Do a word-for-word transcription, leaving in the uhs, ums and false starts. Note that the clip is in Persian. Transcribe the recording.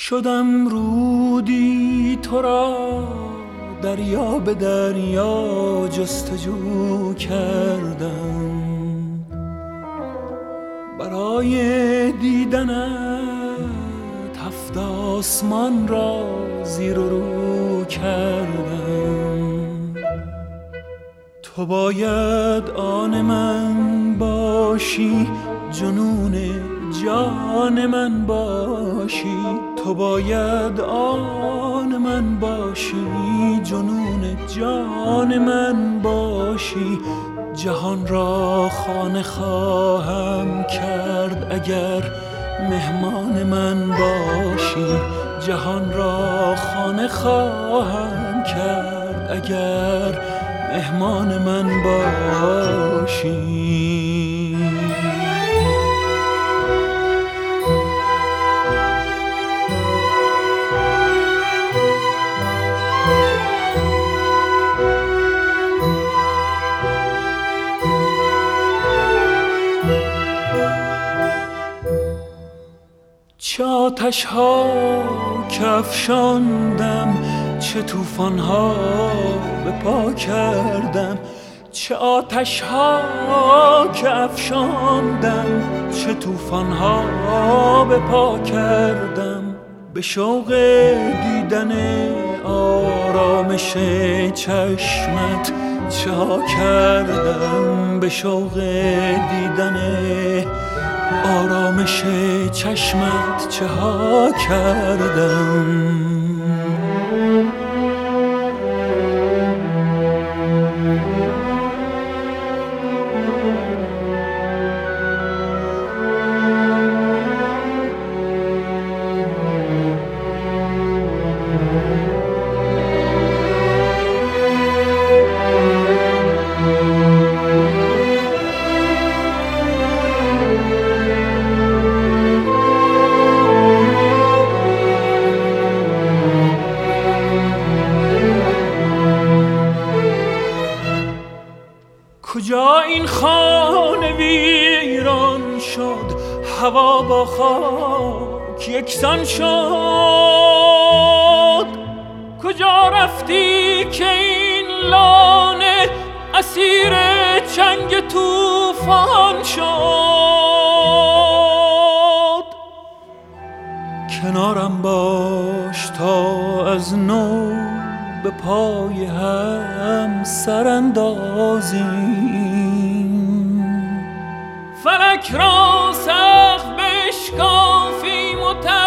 شدم رودی تو را دریا به دریا جستجو کردم، برای دیدنت هفت آسمان را زیر و رو کردم. تو باید آن من باشی، جنون جان من باشی. تو باید آن من باشی، جنون جان من باشی. جهان را خانه خواهم کرد اگر مهمان من باشی. جهان را خانه خواهم کرد اگر مهمان من باشی. چه آتش ها که افشاندم، چه طوفان ها به پا کردم. چه آتش ها که افشاندم، چه طوفان ها به پا کردم. به شوق دیدن آرامش چشمت چه ها کردم. به شوق دیدن آرامش چشمت چه ها کردم. کجا این خانه ویران شد، هوا با خاک یکسان شد. کجا رفتی که این لانه اسیر چنگ طوفان شد؟ کنارم باش تا از نو به پای هم سراندازیم. فلک را سقف بشکافیم و